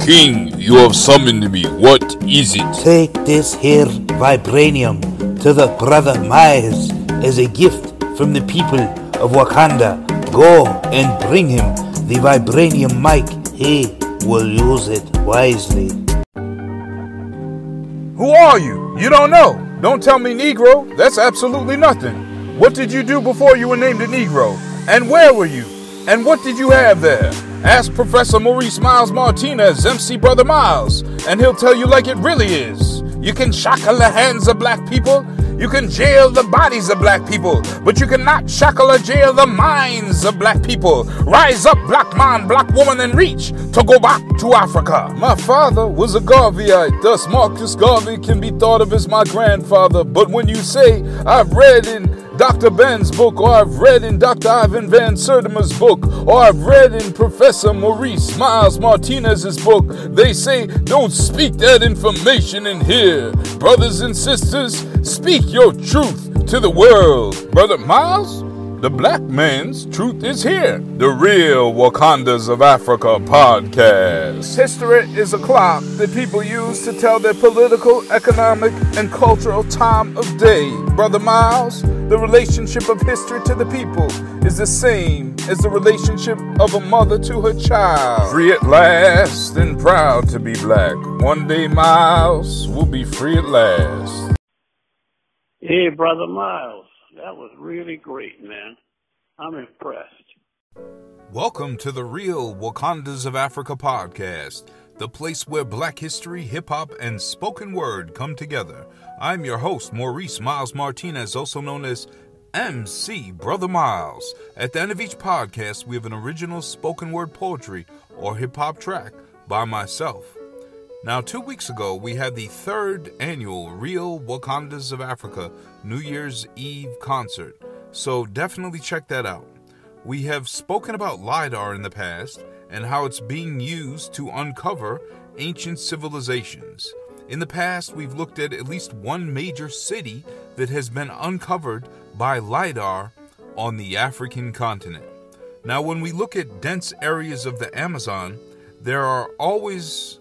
King, you have summoned me. What is it? Take this here vibranium to the Brother Miles as a gift from the people of Wakanda. Go and bring him the vibranium mic. He will use it wisely. Who are you? You don't know. Don't tell me Negro. That's absolutely nothing. What did you do before you were named a Negro? And where were you? And what did you have there? Ask Professor Maurice Miles Martinez, MC Brother Miles, and he'll tell you like it really is. You can shackle the hands of black people. You can jail the bodies of black people, but you cannot shackle or jail the minds of black people. Rise up, black man, black woman, and reach to go back to Africa. My father was a Garveyite, thus Marcus Garvey can be thought of as my grandfather. But when you say, I've read in Dr. Ben's book, or I've read in Dr. Ivan Van Sertima's book, or I've read in Professor Maurice Miles Martinez's book, they say, don't speak that information in here. Brothers and sisters, speak your truth to the world. Brother Miles, the black man's truth is here. The Real Wakandas of Africa podcast. History is a clock that people use to tell their political, economic, and cultural time of day. Brother Miles, the relationship of history to the people is the same as the relationship of a mother to her child. Free at last and proud to be black. One day Miles will be free at last. Hey, Brother Miles, that was really great, man. I'm impressed. Welcome to the Real Wakandas of Africa podcast, the place where black history, hip-hop, and spoken word come together. I'm your host, Maurice Miles Martinez, also known as MC Brother Miles. At the end of each podcast, we have an original spoken word poetry or hip-hop track by myself. Now, 2 weeks ago, we had the third annual Real Wakandas of Africa New Year's Eve concert, so definitely check that out. We have spoken about LiDAR in the past and how it's being used to uncover ancient civilizations. In the past, we've looked at least one major city that has been uncovered by LiDAR on the African continent. Now, when we look at dense areas of the Amazon, there are always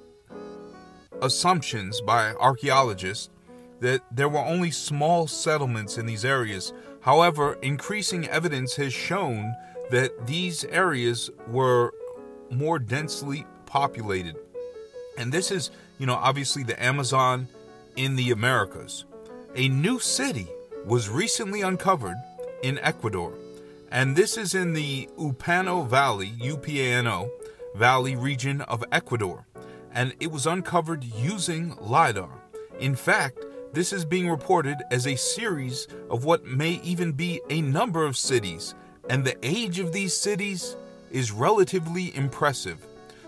assumptions by archaeologists that there were only small settlements in these areas. However, increasing evidence has shown that these areas were more densely populated. And this is, obviously the Amazon in the Americas. A new city was recently uncovered in Ecuador. And this is in the Upano Valley, U-P-A-N-O, Valley region of Ecuador. And it was uncovered using LiDAR. In fact, this is being reported as a series of what may even be a number of cities. And the age of these cities is relatively impressive.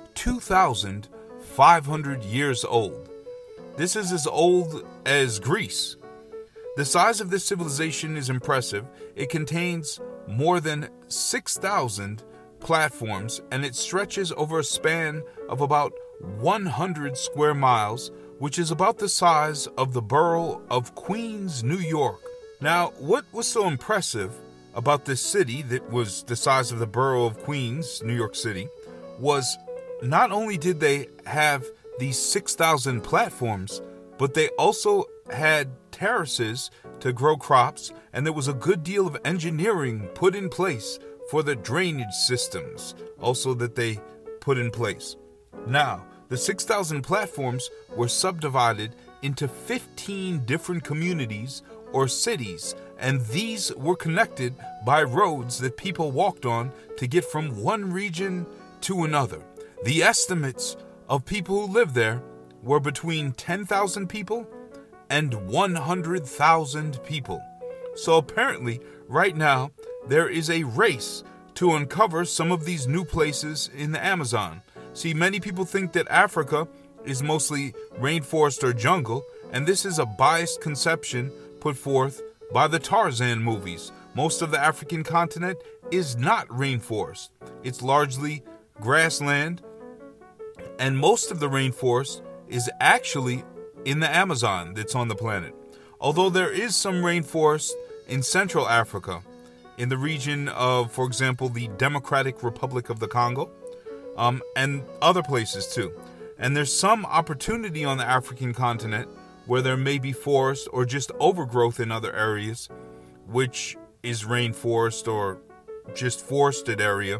2,500 years old. This is as old as Greece. The size of this civilization is impressive. It contains more than 6,000 platforms, and it stretches over a span of about 100 square miles, which is about the size of the borough of Queens, New York. Now, what was so impressive about this city that was the size of the borough of Queens, New York City, was not only did they have these 6,000 platforms, but they also had terraces to grow crops, and there was a good deal of engineering put in place for the drainage systems also that they put in place. Now, the 6,000 platforms were subdivided into 15 different communities or cities, and these were connected by roads that people walked on to get from one region to another. The estimates of people who lived there were between 10,000 people and 100,000 people. So apparently, right now, there is a race to uncover some of these new places in the Amazon. See, many people think that Africa is mostly rainforest or jungle, and this is a biased conception put forth by the Tarzan movies. Most of the African continent is not rainforest. It's largely grassland, and most of the rainforest is actually in the Amazon that's on the planet. Although there is some rainforest in Central Africa, in the region of, for example, the Democratic Republic of the Congo, and other places too. And there's some opportunity on the African continent where there may be forest or just overgrowth in other areas, which is rainforest or just forested area,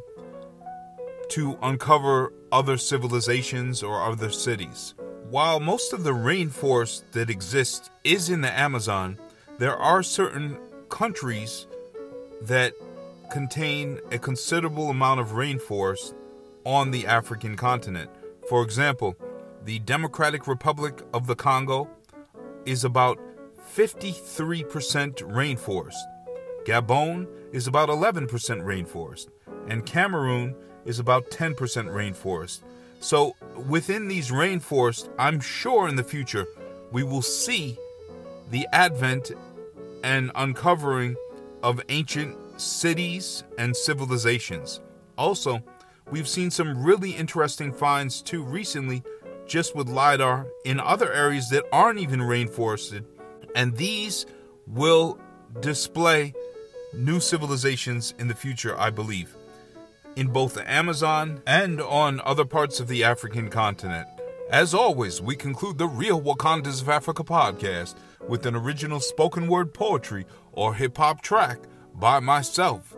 to uncover other civilizations or other cities. While most of the rainforest that exists is in the Amazon, there are certain countries that contain a considerable amount of rainforest on the African continent. For example, the Democratic Republic of the Congo is about 53% rainforest. Gabon is about 11% rainforest. And Cameroon is about 10% rainforest. So within these rainforests, I'm sure in the future we will see the advent and uncovering of ancient cities and civilizations. Also, we've seen some really interesting finds too recently, just with LiDAR in other areas that aren't even rainforested. And these will display new civilizations in the future, I believe, in both the Amazon and on other parts of the African continent. As always, we conclude the Real Wakandas of Africa podcast with an original spoken word poetry or hip-hop track by myself,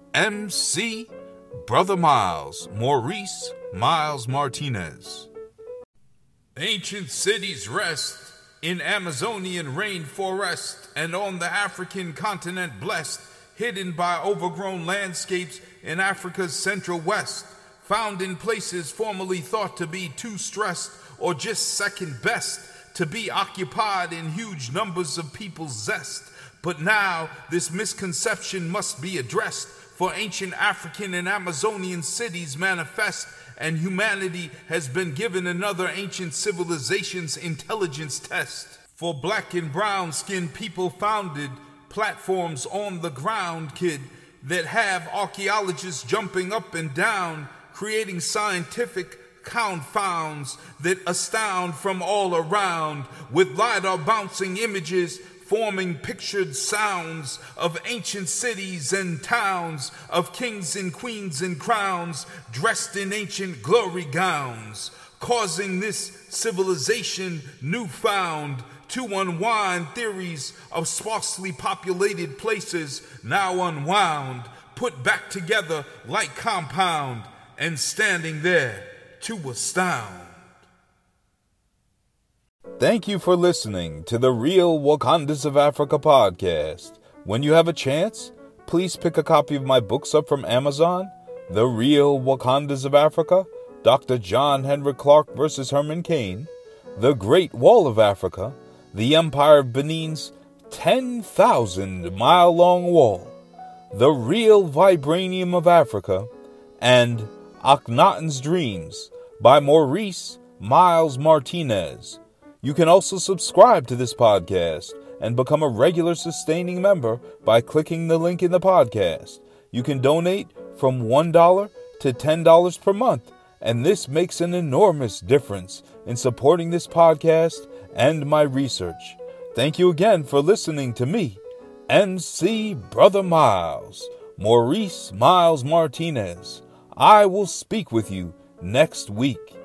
MC Brother Miles, Maurice Miles Martinez. Ancient cities rest in Amazonian rainforest and on the African continent blessed, hidden by overgrown landscapes in Africa's central west, found in places formerly thought to be too stressed or just second best, to be occupied in huge numbers of people's zest. But now this misconception must be addressed, for ancient African and Amazonian cities manifest, and humanity has been given another ancient civilization's intelligence test. For black and brown skinned people founded platforms on the ground, kid, that have archaeologists jumping up and down, creating scientific confounds that astound from all around, with LiDAR bouncing images, forming pictured sounds of ancient cities and towns, of kings and queens and crowns, dressed in ancient glory gowns, causing this civilization newfound to unwind theories of sparsely populated places now unwound, put back together like compound, and standing there to astound. Thank you for listening to the Real Wakandas of Africa podcast. When you have a chance, please pick a copy of my books up from Amazon, The Real Wakandas of Africa, Dr. John Henrik Clarke vs. Herman Cain, The Great Wall of Africa, The Empire of Benin's 10,000-mile-long wall, The Real Vibranium of Africa, and Akhenaten's Dreams by Maurice Miles Martinez. You can also subscribe to this podcast and become a regular sustaining member by clicking the link in the podcast. You can donate from $1 to $10 per month, and this makes an enormous difference in supporting this podcast and my research. Thank you again for listening to me, MC Brother Miles, Maurice Miles Martinez. I will speak with you next week.